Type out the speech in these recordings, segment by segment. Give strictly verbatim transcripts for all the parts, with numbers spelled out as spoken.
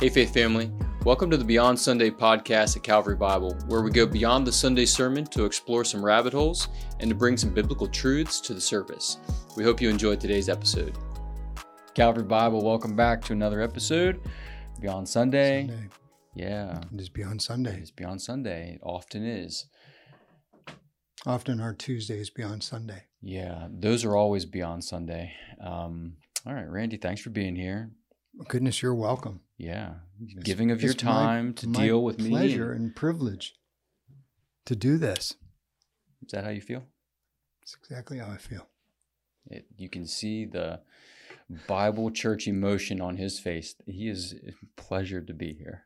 Hey Faith Family, welcome to the Beyond Sunday podcast at Calvary Bible, where we go beyond the Sunday sermon to explore some rabbit holes and to bring some biblical truths to the surface. We hope you enjoyed today's episode. Calvary Bible, welcome back to another episode, Beyond Sunday. Sunday. Yeah. It is Beyond Sunday. It's Beyond Sunday. It often is. Often our Tuesday is Beyond Sunday. Yeah, those are always Beyond Sunday. Um, all right, Randy, thanks for being here. Goodness, you're welcome. Yeah, It's, giving of your time my, to my deal with me. Pleasure and privilege to do this. Is that how you feel? That's exactly how I feel. It, you can see the Bible church emotion on his face. He is pleasure to be here.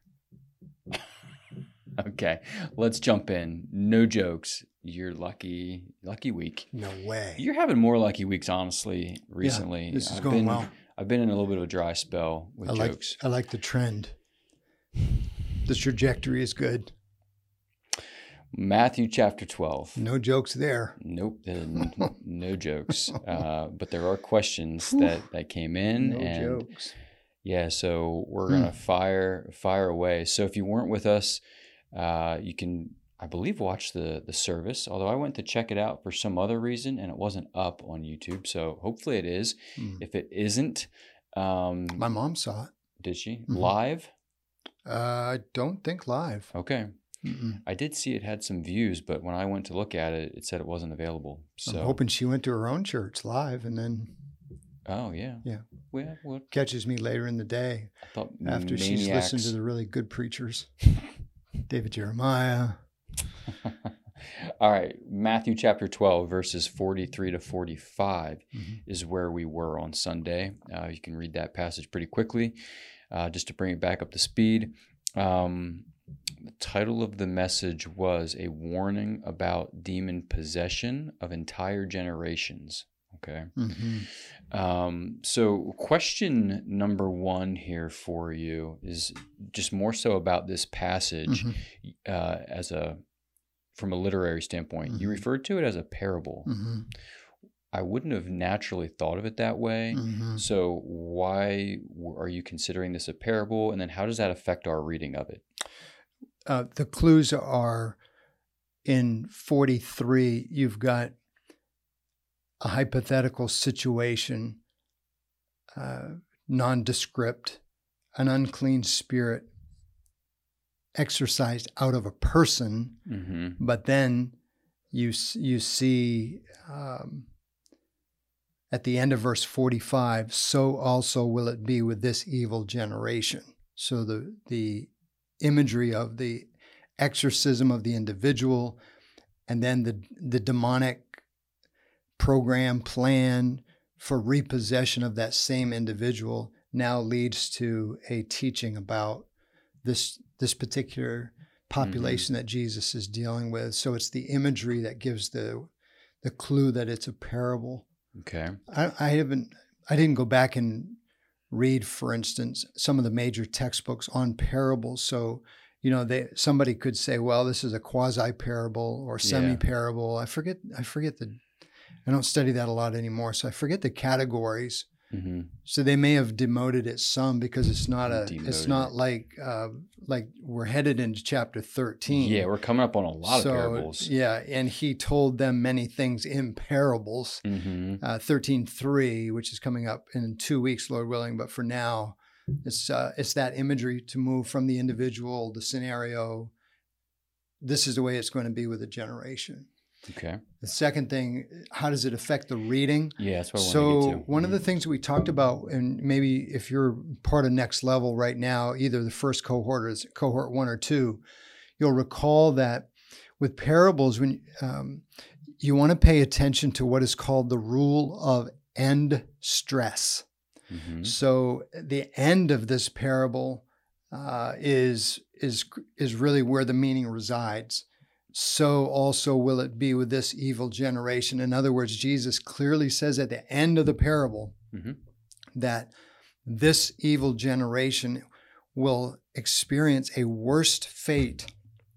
Okay, let's jump in. No jokes. You're lucky, lucky week. No way. You're having more lucky weeks, honestly, recently. Yeah, this is I've going been, well. I've been in a little bit of a dry spell with I like, jokes. I like the trend. The trajectory is good. Matthew chapter twelve. No jokes there. Nope, n- no jokes. Uh, but there are questions that, that came in. No and jokes. Yeah, so we're gonna Mm. fire fire away. So if you weren't with us, uh, you can, I believe, watch the the service. Although I went to check it out for some other reason and it wasn't up on YouTube. So hopefully it is. Mm. If it isn't, um, My mom saw it. did she Mhm. live? Uh, I don't think live. Okay, Mm-mm. I did see it had some views, but when I went to look at it, it said it wasn't available. So I'm hoping she went to her own church live and then oh yeah, Yeah. Well, well catches me later in the day. I thought After she's maniacs. listened to the really good preachers, David Jeremiah. All right, Matthew chapter twelve, verses forty-three to forty-five Mhm. is where we were on Sunday. Uh, you can read that passage pretty quickly, uh, just to bring it back up to speed. Um, the title of the message was A Warning About Demon Possession of Entire Generations. Okay. Mm-hmm. Um, so question number one here for you is just more so about this passage Mm-hmm. uh, as a, from a literary standpoint. You Mhm. referred to it as a parable. Mm-hmm. I wouldn't have naturally thought of it that way. Mm-hmm. So why w- are you considering this a parable? And then how does that affect our reading of it? Uh, the clues are in forty-three, you've got a hypothetical situation, uh, nondescript, an unclean spirit exorcised out of a person, Mm-hmm. but then you s- you see um, at the end of verse forty-five, so also will it be with this evil generation. So the the imagery of the exorcism of the individual, and then the the demonic program plan for repossession of that same individual now leads to a teaching about this this particular population that Jesus is dealing with. So it's the imagery that gives the the clue that it's a parable. Okay. I, I haven't I didn't go back and read, for instance, some of the major textbooks on parables. So, you know, they somebody could say, well, this is a quasi parable or semi parable. I forget I forget the I don't study that a lot anymore, so I forget the categories. Mm-hmm. So they may have demoted it some because it's not a Demoted it's not it. like uh, like we're headed into chapter thirteen. Yeah, we're coming up on a lot so, of parables. Yeah, and he told them many things in parables. Mm-hmm. Uh, thirteen three, which is coming up in two weeks, Lord willing. But for now, it's uh, it's that imagery to move from the individual, the scenario. This is the way it's going to be with a generation. Okay. The second thing, how does it affect the reading? Yeah, that's what I want So to get to. one of the things that we talked about, and maybe if you're part of Next Level right now, either the first cohort or is cohort one or two, you'll recall that with parables, when um, you want to pay attention to what is called the rule of end stress. Mm-hmm. So the end of this parable uh, is is is really where the meaning resides. So also will it be with this evil generation. In other words, Jesus clearly says at the end of the parable Mm-hmm. that this evil generation will experience a worst fate,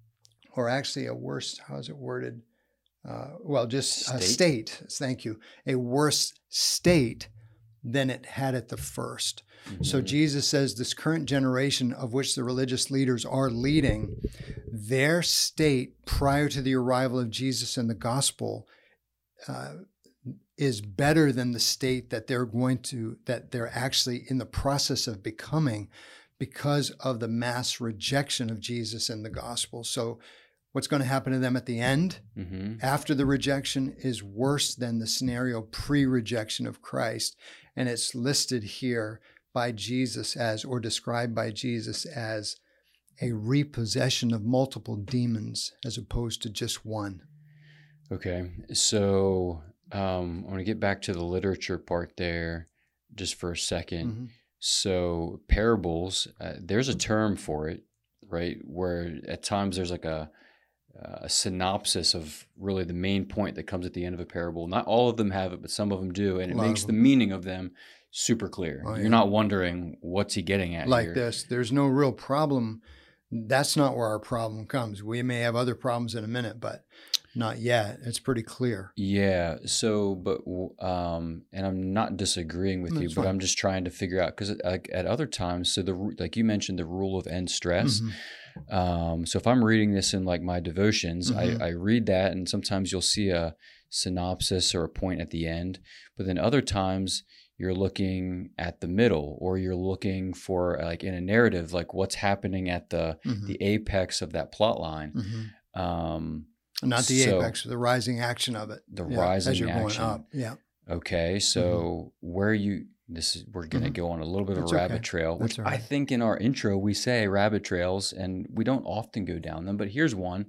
or actually a worst, how is it worded? Uh, well, just a State? state, thank you, a worse state than it had at the first. Mm-hmm. So Jesus says this current generation of which the religious leaders are leading, their state prior to the arrival of Jesus and the gospel uh, is better than the state that they're going to, that they're actually in the process of becoming because of the mass rejection of Jesus and the gospel. So what's going to happen to them at the end, mm-hmm. after the rejection, is worse than the scenario pre-rejection of Christ. And it's listed here by Jesus as, or described by Jesus as, a repossession of multiple demons as opposed to just one. Okay, so um, I want to get back to the literature part there just for a second. Mm-hmm. So parables, uh, there's a term for it, right? Where at times there's like a a synopsis of really the main point that comes at the end of a parable. Not all of them have it, but some of them do, and it makes the meaning of them super clear. Oh, You're yeah. not wondering what's he getting at like here. this. There's no real problem. That's not where our problem comes. We may have other problems in a minute, but not yet. It's pretty clear. Yeah. So, but, um, and I'm not disagreeing with That's you, but fine. I'm just trying to figure out, because like at other times, so the, like you mentioned, the rule of end stress. Mm-hmm. Um, so if I'm reading this in like my devotions, mm-hmm. I, I read that, and sometimes you'll see a synopsis or a point at the end, but then other times you're looking at the middle, or you're looking for like in a narrative, like what's happening at the, mm-hmm. the apex of that plot line. Mm-hmm. Um, Not the so, apex, the rising action of it. The yeah, rising as you're action. Going up. Yeah. Okay. So mm-hmm. where you, this is, we're going to mm-hmm. go on a little bit of That's a rabbit okay. trail, which right. I think in our intro, we say rabbit trails, and we don't often go down them, but here's one.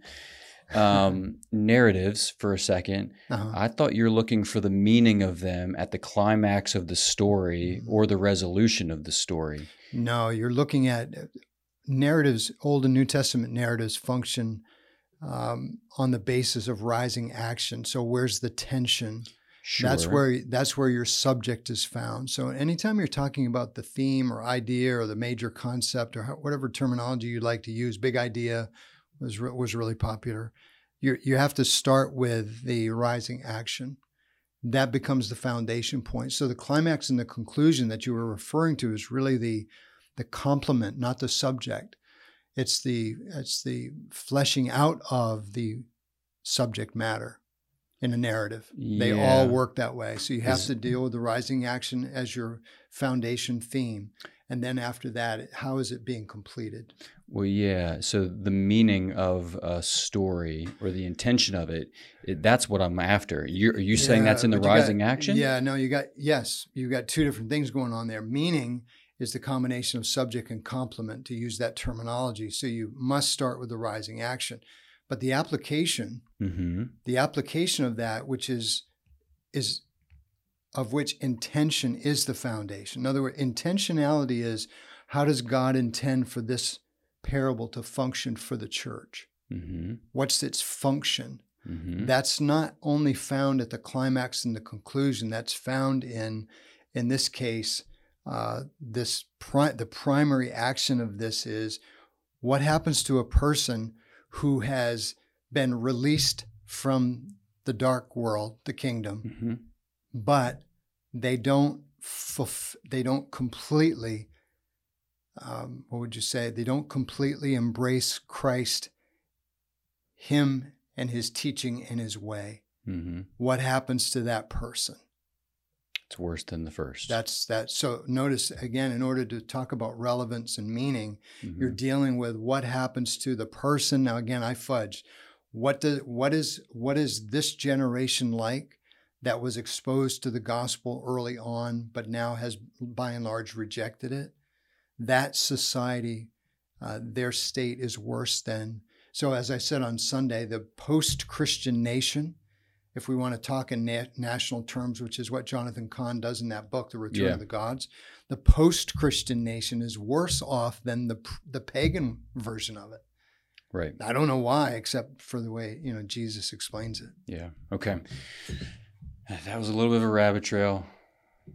Um, narratives for a second. Uh-huh. I thought you're looking for the meaning of them at the climax of the story mm-hmm. or the resolution of the story. No, you're looking at narratives. Old and New Testament narratives function um, on the basis of rising action. So where's the tension? Sure. That's where that's where your subject is found. So anytime you're talking about the theme or idea or the major concept or whatever terminology you'd like to use, big idea was was really popular. You you have to start with the rising action. That becomes the foundation point. So the climax and the conclusion that you were referring to is really the the complement, not the subject. It's the it's the fleshing out of the subject matter in a narrative. Yeah. They all work that way. So you have is, to deal with the rising action as your foundation theme. And then after that, how is it being completed? Well, yeah. So the meaning of a story or the intention of it, it that's what I'm after. You're, are you yeah, saying that's in the rising got, action? Yeah, no, you got, yes, you got two different things going on there. Meaning is the combination of subject and complement, to use that terminology. So you must start with the rising action. But the application, mm-hmm. the application of that, which is, is, of which intention is the foundation. In other words, intentionality is, how does God intend for this parable to function for the church? Mm-hmm. What's its function? Mm-hmm. That's not only found at the climax and the conclusion. That's found in, in this case, uh, this pri- the primary action of this is, what happens to a person who has been released from the dark world, the kingdom, mm-hmm. but they don't fulf- they don't completely, um, what would you say? They don't completely embrace Christ, him and his teaching and his way. Mm-hmm. What happens to that person? It's worse than the first. That's that. So notice again, in order to talk about relevance and meaning, mm-hmm. you're dealing with what happens to the person. Now, again, I fudged. What does what is what is this generation like that was exposed to the gospel early on, but now has by and large rejected it? That society, uh, their state is worse than. So, as I said on Sunday, the post-Christian nation, if we want to talk in na- national terms, which is what Jonathan Cahn does in that book, The Return yeah. of the Gods, the post-Christian nation is worse off than the the pagan version of it. Right. I don't know why, except for the way, you know, Jesus explains it. Yeah. Okay. That was a little bit of a rabbit trail.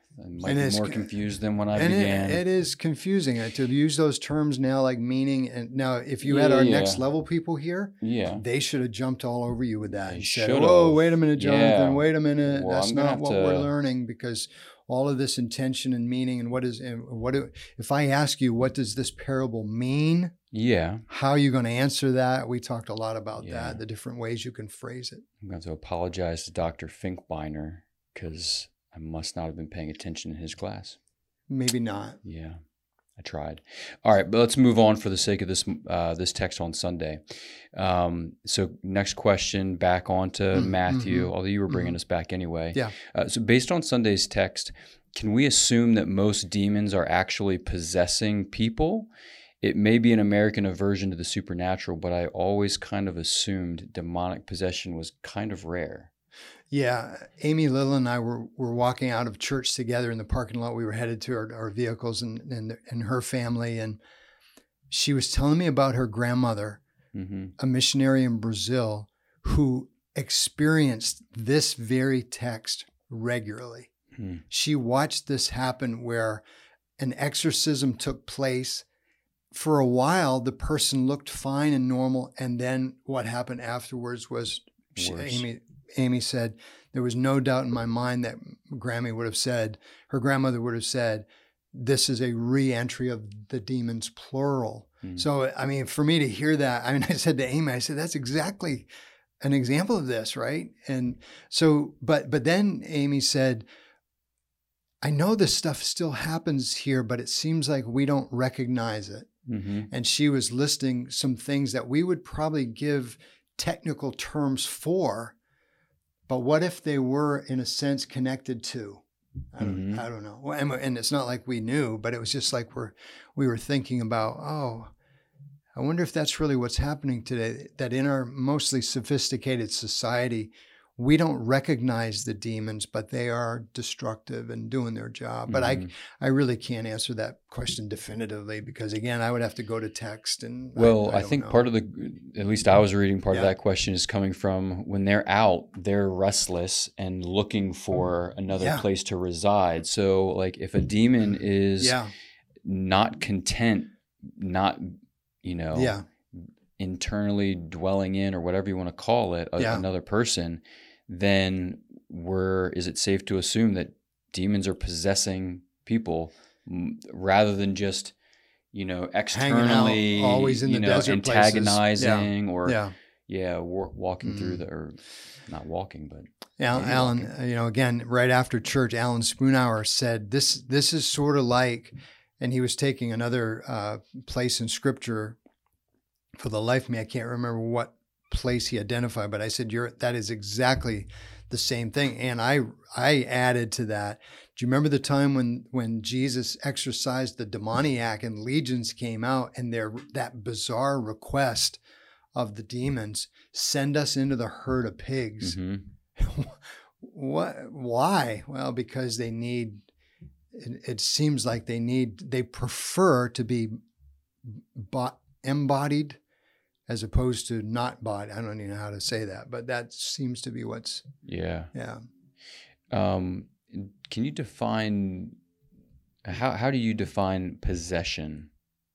I might And be it's more co- confused than when I And began. it, it is confusing uh, to use those terms now, like meaning. And now, if you had our Yeah. next level people here, yeah. they should have jumped all over you with that They and said, should "Whoa, have. wait a minute, Jonathan. Yeah. Wait a minute. Well, That's I'm gonna not have what to- we're learning." Because all of this intention and meaning, and what is, and what do, if I ask you, what does this parable mean? Yeah. How are you going to answer that? We talked a lot about Yeah. that, the different ways you can phrase it. I'm going to apologize to Doctor Finkbeiner because I must not have been paying attention in his class. Maybe not. Yeah, I tried. All right, but let's move on for the sake of this uh, this text on Sunday. Um, so next question, back on to Mm-hmm. Matthew, although you were bringing Mm-hmm. us back anyway. Yeah. Uh, so based on Sunday's text, can we assume that most demons are actually possessing people? It may be an American aversion to the supernatural, but I always kind of assumed demonic possession was kind of rare. Yeah, Amy Little and I were, were walking out of church together in the parking lot. We were headed to our, our vehicles and, and and her family, and she was telling me about her grandmother, Mm-hmm. a missionary in Brazil, who experienced this very text regularly. Hmm. She watched this happen where an exorcism took place. For a while, the person looked fine and normal, and then what happened afterwards was she, Worse. Amy. Amy said, there was no doubt in my mind that Grammy would have said, her grandmother would have said, this is a re-entry of the demons, plural. Mm. So, I mean, for me to hear that, I mean, I said to Amy, I said, that's exactly an example of this, right? And so, but, but then Amy said, I know this stuff still happens here, but it seems like we don't recognize it. Mm-hmm. And she was listing some things that we would probably give technical terms for, but what if they were, in a sense, connected to? I don't, Mm-hmm. I don't know. Well, and, and it's not like we knew, but it was just like we're we were thinking about, oh, I wonder if that's really what's happening today, that in our mostly sophisticated society, we don't recognize the demons, but they are destructive and doing their job. But Mm-hmm. I I really can't answer that question definitively because, again, I would have to go to text. And Well, I, I, don't think know. part of the, at least I was reading, part of Yeah. that question is coming from when they're out, they're restless and looking for another Yeah. place to reside. So, like, if a demon is Yeah, not content, not, you know, yeah, internally dwelling in or whatever you want to call it, a, Yeah. another person, then we're, is it safe to assume that demons are possessing people m- rather than just, you know, externally, always in you the know, desert places. antagonizing or, yeah. yeah, wa- walking through Mhm. the, or not walking, but Al, Maybe Alan, walking. uh, you know, again, right after church, Alan Spoonhour said this. This is sort of like, and he was taking another uh, place in Scripture. For the life of me, I can't remember what place he identified, but I said, "You're that is exactly the same thing." And I I added to that. Do you remember the time when when Jesus exorcised the demoniac and legions came out, and their that bizarre request of the demons, send us into the herd of pigs? Mhm. What? Why? Well, because they need. It, it seems like they need. They prefer to be bo- embodied, as opposed to not body. I don't even know how to say that, but that seems to be what's. yeah. Yeah. Um, can you define, how, how do you define possession?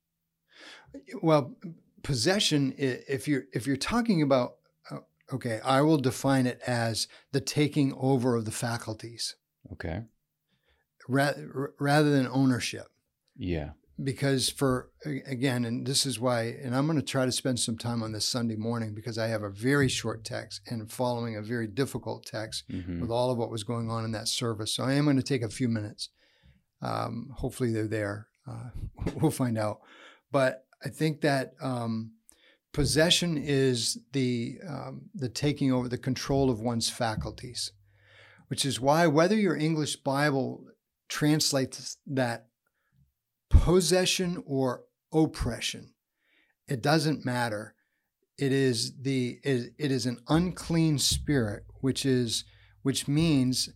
Well, possession. i- If you're if you're talking about, uh, okay, I will define it as the taking over of the faculties, Okay. ra- rather than ownership. Yeah. Because for, again, and this is why, and I'm going to try to spend some time on this Sunday morning because I have a very short text and following a very difficult text Mhm. with all of what was going on in that service. So I am going to take a few minutes. Um, hopefully they're there. Uh, we'll find out. But I think that um, possession is the um, the taking over, the control of one's faculties, which is why whether your English Bible translates that possession or oppression, it doesn't matter. It is the it, it is an unclean spirit, which is which means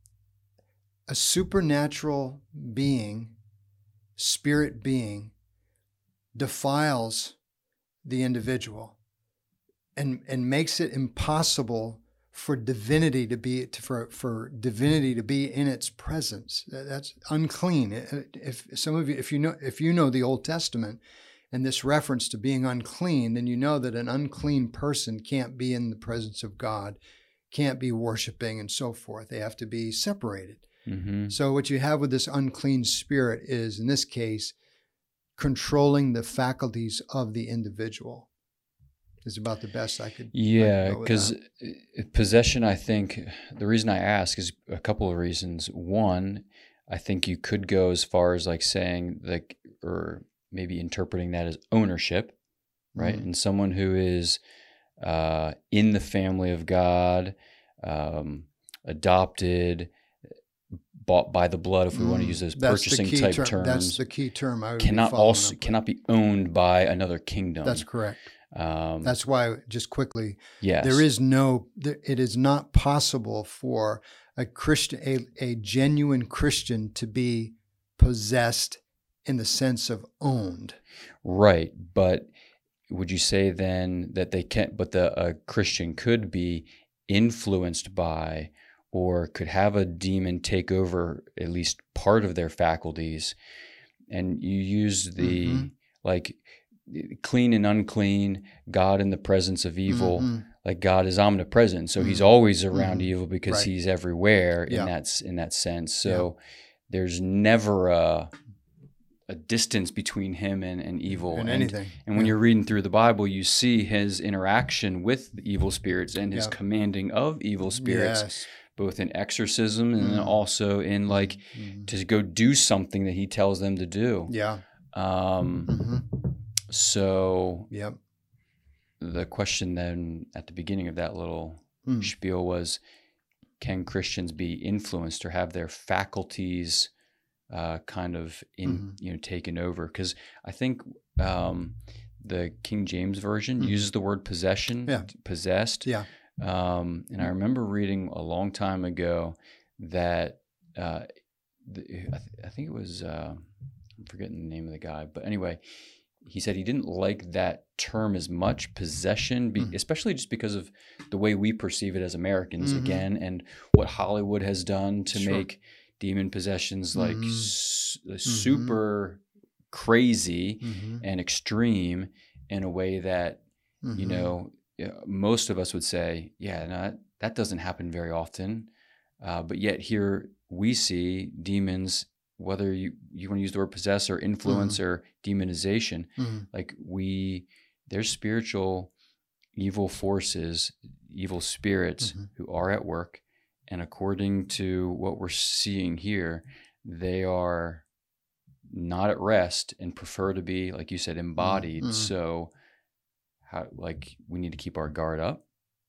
a supernatural being, spirit being, defiles the individual and and makes it impossible for divinity to be to, for for divinity to be in its presence. That's unclean. If some of you, if you know, if you know the Old Testament and this reference to being unclean, then you know that an unclean person can't be in the presence of God, can't be worshiping, and so forth. They have to be separated. Mm-hmm. So what you have with this unclean spirit is, in this case, controlling the faculties of the individual. Is about the best I could. Yeah, because possession, I think, the reason I ask is a couple of reasons. One, I think you could go as far as like saying, like, or maybe interpreting that as ownership, right? Mm-hmm. And someone who is uh, in the family of God, um, adopted, bought by the blood, if we mm, want to use those purchasing type ter- terms. That's the key term. I would cannot be also up cannot be owned by another kingdom. That's correct. Um, That's why, just quickly, yes. there is no. There, it is not possible for a Christian, a, a genuine Christian, to be possessed in the sense of owned. Right, but would you say then that they can't? But the a Christian could be influenced by, or could have a demon take over at least part of their faculties, and you use the mm-hmm. like. Clean and unclean, God in the presence of evil. Mm-hmm. Like God is omnipresent, so mm-hmm. he's always around mm-hmm. evil because right. he's everywhere in yeah. that in that sense. So yeah. there's never a a distance between him and, and evil. And, and anything. And when yeah. you're reading through the Bible, you see his interaction with the evil spirits and his yeah. commanding of evil spirits, yes. both in exorcism and mm-hmm. then also in like mm-hmm. to go do something that he tells them to do. Yeah. Um, mm-hmm. So yep. the question then at the beginning of that little mm. spiel was, can Christians be influenced or have their faculties uh, kind of in mm-hmm. you know taken over? Because I think um, the King James Version mm. uses the word possession, yeah. possessed. Yeah. Um, and I remember reading a long time ago that uh, the, I, th- I think it was uh, I'm forgetting the name of the guy, but anyway. He said he didn't like that term as much, possession, be, mm. especially just because of the way we perceive it as Americans mm-hmm. again, and what Hollywood has done to sure. make demon possessions like mm-hmm. su- super mm-hmm. crazy mm-hmm. and extreme in a way that, mm-hmm. you know, most of us would say, yeah, no, that, that doesn't happen very often. Uh, but yet here we see demons, whether you, you want to use the word possess or influence mm-hmm. or demonization, mm-hmm. like we, there's spiritual evil forces, evil spirits mm-hmm. who are at work. And according to what we're seeing here, they are not at rest and prefer to be, like you said, embodied. Mm-hmm. So how, like we need to keep our guard up.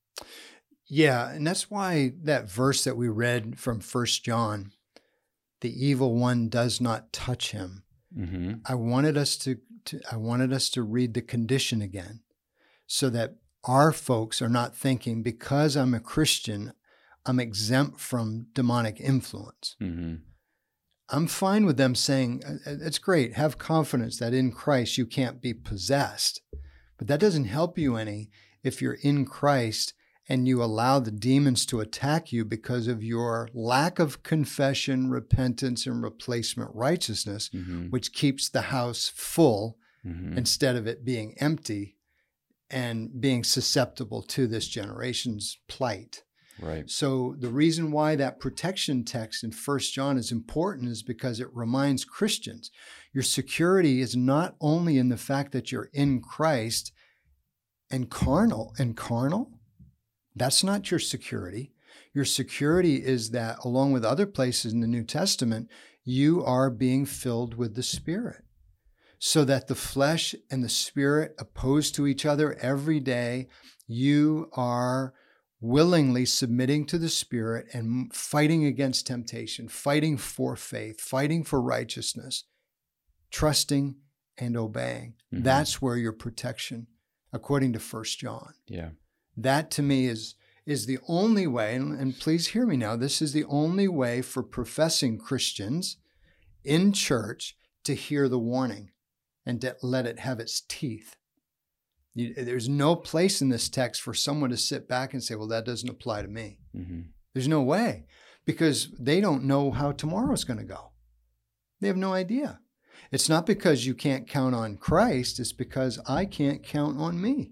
Yeah. And that's why that verse that we read from First John, the evil one does not touch him. Mm-hmm. I wanted us to, to I wanted us to read the condition again, so that our folks are not thinking because I'm a Christian, I'm exempt from demonic influence. Mm-hmm. I'm fine with them saying, it's great, have confidence that in Christ you can't be possessed. But that doesn't help you any if you're in Christ and you allow the demons to attack you because of your lack of confession, repentance, and replacement righteousness, mm-hmm. which keeps the house full mm-hmm. instead of it being empty and being susceptible to this generation's plight. Right. So the reason why that protection text in First John is important is because it reminds Christians your security is not only in the fact that you're in Christ and carnal and carnal. That's not your security. Your security is that, along with other places in the New Testament, you are being filled with the Spirit, so that the flesh and the Spirit opposed to each other every day, you are willingly submitting to the Spirit and fighting against temptation, fighting for faith, fighting for righteousness, trusting and obeying. Mm-hmm. That's where your protection, according to First John. Yeah. That to me is, is the only way, and, and please hear me now, this is the only way for professing Christians in church to hear the warning and to let it have its teeth. You, there's no place in this text for someone to sit back and say, well, that doesn't apply to me. Mm-hmm. There's no way, because they don't know how tomorrow's going to go. They have no idea. It's not because you can't count on Christ. It's because I can't count on me.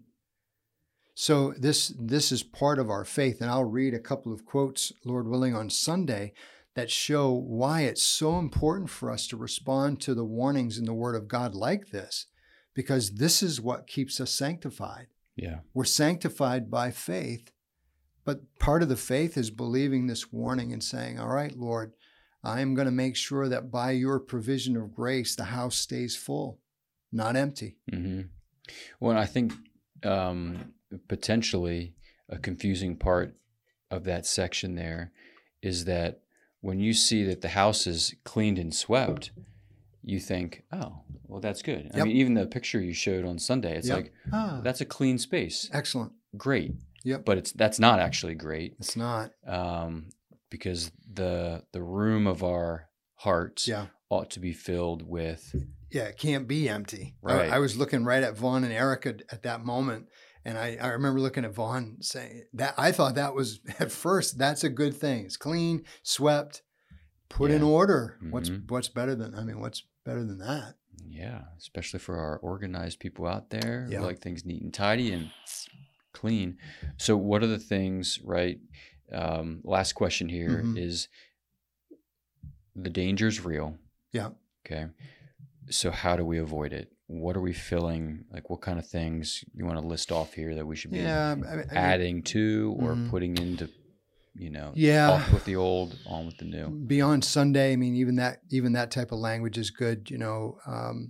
So this, this is part of our faith. And I'll read a couple of quotes, Lord willing, on Sunday that show why it's so important for us to respond to the warnings in the Word of God like this, because this is what keeps us sanctified. Yeah. We're sanctified by faith, but part of the faith is believing this warning and saying, all right, Lord, I am going to make sure that by your provision of grace, the house stays full, not empty. Mm-hmm. Well, I think um, potentially a confusing part of that section there is that when you see that the house is cleaned and swept, you think, oh, well, that's good. I Yep. mean, even the picture you showed on Sunday, it's Yep. like, Ah, that's a clean space. excellent. Great. Yep. But it's that's not actually great, It's not. um, because the the room of our hearts Yeah. ought to be filled with, Yeah, it can't be empty. Right. I, I was looking right at Vaughn and Erica at that moment, and I, I remember looking at Vaughn saying that I thought that was at first that's a good thing. It's clean, swept, put in Yeah. order. What's Mhm. what's better than I mean, what's better than that? yeah, especially for our organized people out there, Yeah. who like things neat and tidy and clean. So what are the things, right? Um, last question here Mhm. is the danger's real. Yeah. Okay. So how do we avoid it? What are we feeling? Like what kind of things you want to list off here that we should be Yeah. I mean, I mean, adding to or Mhm. putting into, you know, Yeah. off with the old, on with the new? Beyond Sunday, I mean, even that even that type of language is good. You know, um,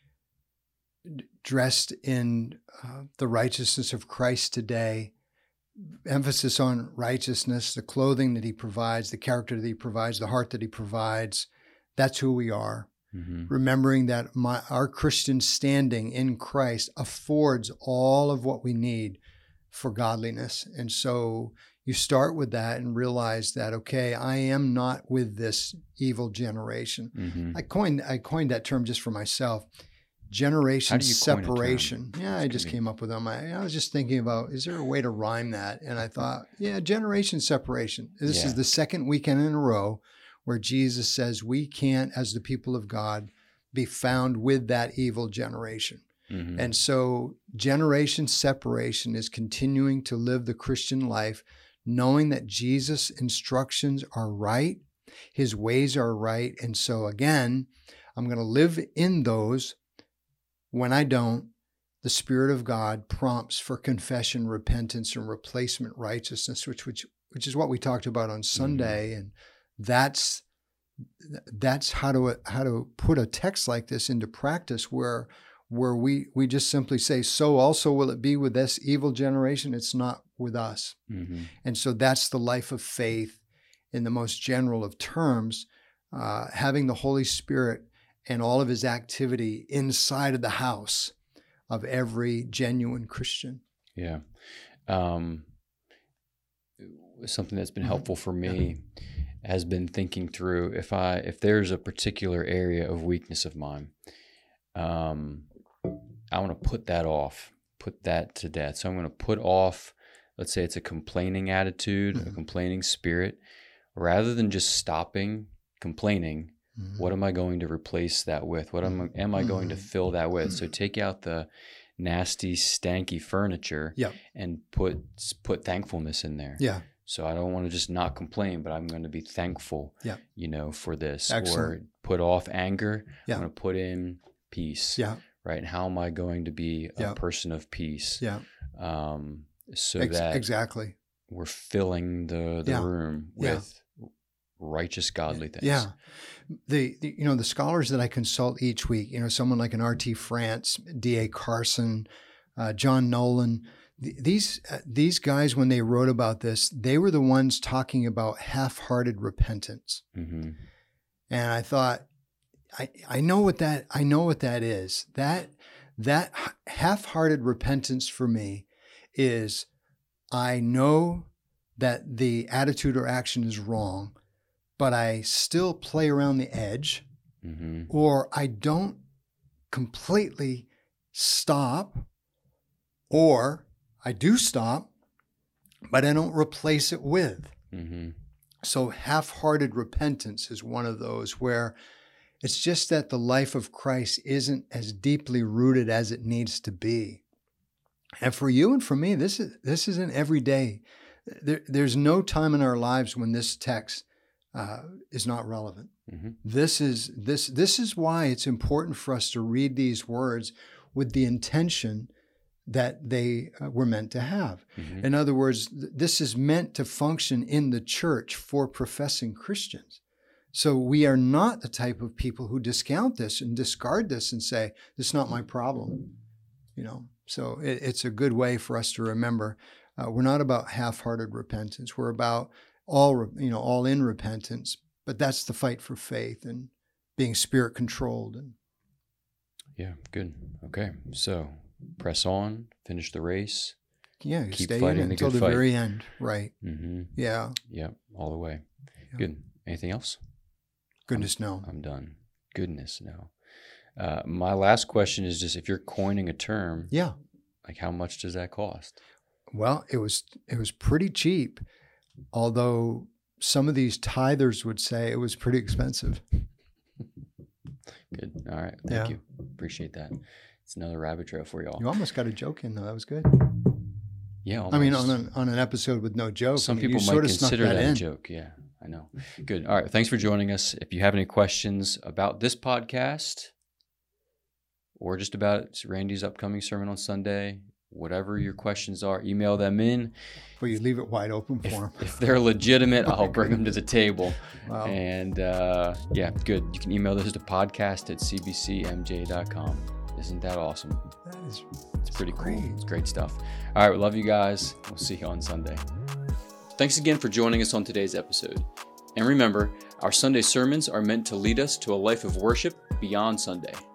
d- dressed in uh, the righteousness of Christ today. Emphasis on righteousness, the clothing that He provides, the character that He provides, the heart that He provides. That's who we are. Mm-hmm. Remembering that my our Christian standing in Christ affords all of what we need for godliness, and so you start with that and realize that, okay, I am not with this evil generation. Mm-hmm. I coined I coined that term just for myself. Generation How do you coin a term? separation. Yeah, I That's just good. came up with them. I, I was just thinking about, is there a way to rhyme that? And I thought, yeah, generation separation. This Yeah. is the second weekend in a row where Jesus says we can't, as the people of God, be found with that evil generation. Mm-hmm. And so generation separation is continuing to live the Christian life, knowing that Jesus' instructions are right, His ways are right. And so again, I'm going to live in those. When I don't, the Spirit of God prompts for confession, repentance, and replacement righteousness, which which which is what we talked about on Sunday. And that's that's how to how to put a text like this into practice, where where we we just simply say, so also will it be with this evil generation. It's not with us. Mm-hmm. And so that's the life of faith in the most general of terms, uh, having the Holy Spirit and all of His activity inside of the house of every genuine Christian. Yeah. Um, something that's been Mhm. helpful for me has been thinking through if I if there's a particular area of weakness of mine, um, I want to put that off, put that to death. So I'm going to put off, let's say it's a complaining attitude, a Mhm. complaining spirit, rather than just stopping complaining. Mhm. What am I going to replace that with? What am, am I going to Mhm. fill that with? So take out the nasty, stanky furniture Yep. and put put thankfulness in there. Yeah. So I don't want to just not complain, but I'm going to be thankful, Yeah. you know, for this. Excellent. Or put off anger. Yeah. I'm going to put in peace. Yeah. Right. And how am I going to be a Yeah. person of peace? Yeah. Um, so Ex- that exactly. we're filling the, the Yeah. room Yeah. with righteous, godly things. Yeah. The, the you know the scholars that I consult each week, you know, someone like an R T France, D A Carson, uh, John Nolan, th- these uh, these guys, when they wrote about this, they were the ones talking about half-hearted repentance. Mm-hmm. And I thought, I I know what that I know what that is. That that h- half-hearted repentance for me is, I know that the attitude or action is wrong, but I still play around the edge, Mm-hmm. or I don't completely stop Or I do stop, but I don't replace it with. Mm-hmm. So half-hearted repentance is one of those where it's just that the life of Christ isn't as deeply rooted as it needs to be. And for you and for me, this is this is an everyday. There, there's no time in our lives when this text uh, is not relevant. Mm-hmm. This is this this is why it's important for us to read these words with the intention that they uh, were meant to have. Mm-hmm. In other words, th- this is meant to function in the church for professing Christians. So we are not the type of people who discount this and discard this and say, this is not my problem. You know, so it, it's a good way for us to remember uh, we're not about half-hearted repentance. We're about all, you know, all in repentance, but that's the fight for faith and being spirit controlled. And Yeah, good. Okay, so press on, finish the race. Yeah, keep stay fighting in the until good the fight. very end. Right. Mm-hmm. Yeah. Yep, all the way. Yeah. Good. Anything else? Goodness, I'm, no. I'm done. Goodness, no. Uh, my last question is just if you're coining a term, Yeah. like how much does that cost? Well, it was it was pretty cheap, although some of these tithers would say it was pretty expensive. Good. All right. Thank Yeah. you. Appreciate that. It's another rabbit trail for y'all. You almost got a joke in, though. That was good. Yeah. Almost. I mean, on an, on an episode with no joke. Some I mean, people you might sort of snuck consider that, in. a joke. Yeah, I know. Good. All right. Thanks for joining us. If you have any questions about this podcast or just about Randy's upcoming sermon on Sunday, whatever your questions are, email them in. Well, you leave it wide open for If, him. if they're legitimate, I'll bring them to the table. Wow. And uh, yeah, good. You can email those to podcast at c b c m j dot com. Isn't that awesome? That is, It's pretty great. cool. It's great stuff. All right. We love you guys. We'll see you on Sunday. Thanks again for joining us on today's episode. And remember, our Sunday sermons are meant to lead us to a life of worship beyond Sunday.